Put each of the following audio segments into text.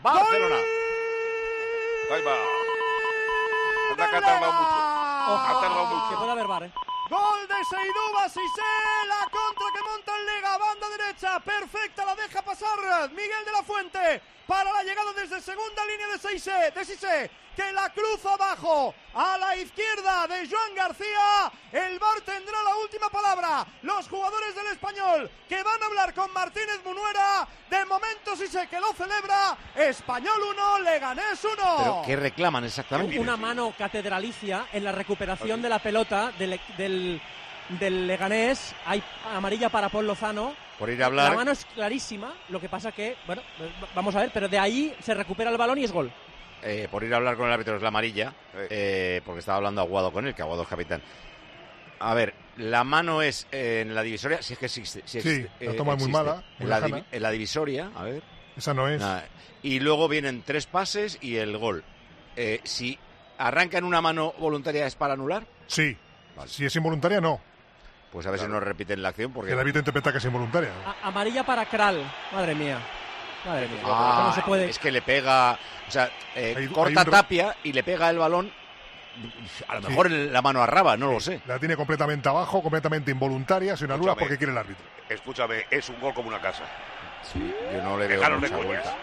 Barcelona. Ahí va. Anda, que ha tardado mucho. Ha tardado mucho. Que puede haber VAR, ¿eh? Gol de Seydou Cissé, la contra que monta en Liga, banda derecha, perfecta, la deja pasar Miguel de la Fuente para la llegada desde segunda línea de Cissé, que la cruza abajo a la izquierda de Joan García. El VAR tendrá la última palabra. Los jugadores del Español que van a hablar con Martínez Munuera. De momento Cissé que lo celebra. Español 1, Leganés 1. ¿Pero qué reclaman exactamente? Una mano catedralicia en la recuperación de la pelota del Leganés. Hay amarilla para Paul Lozano. Por ir a hablar. La mano es clarísima. Lo que pasa que, bueno, vamos a ver, pero de ahí se recupera el balón y es gol. Por ir a hablar con el árbitro es la amarilla, porque estaba hablando Aguado con él, que Aguado es capitán. A ver, la mano es en la divisoria, si es que existe. Sí, la toma es muy mala. Muy en la divisoria, a ver. Esa no es. Nada. Y luego vienen 3 pases y el gol. Si arranca en una mano voluntaria, ¿es para anular? Sí. Vale. Si es involuntaria, no. Pues a ver si nos repiten la acción. Porque el árbitro interpreta que es involuntaria. Amarilla para Kral, madre mía. Madre mía. No se puede. Es que le pega, o sea, corta Tapia y le pega el balón. A lo mejor la mano arraba, no lo sé. La tiene completamente abajo, completamente involuntaria, se anula porque quiere el árbitro. Escúchame, es un gol como una casa. Sí, yo no le veo mucha vuelta.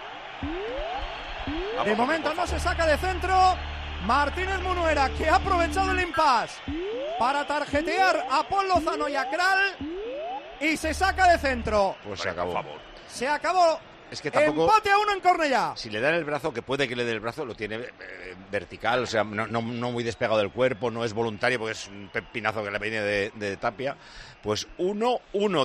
De momento no se saca de centro. Martínez Munuera, que ha aprovechado el impasse para tarjetear a Paul Lozano y a Kral, y se saca de centro. Pues se acabó. Se acabó. Es que tampoco, empate a 1 en Cornellá. Si le dan el brazo, que puede que le dé el brazo, lo tiene vertical, o sea, no muy despegado del cuerpo, no es voluntario porque es un pepinazo que le viene de Tapia. Pues 1-1.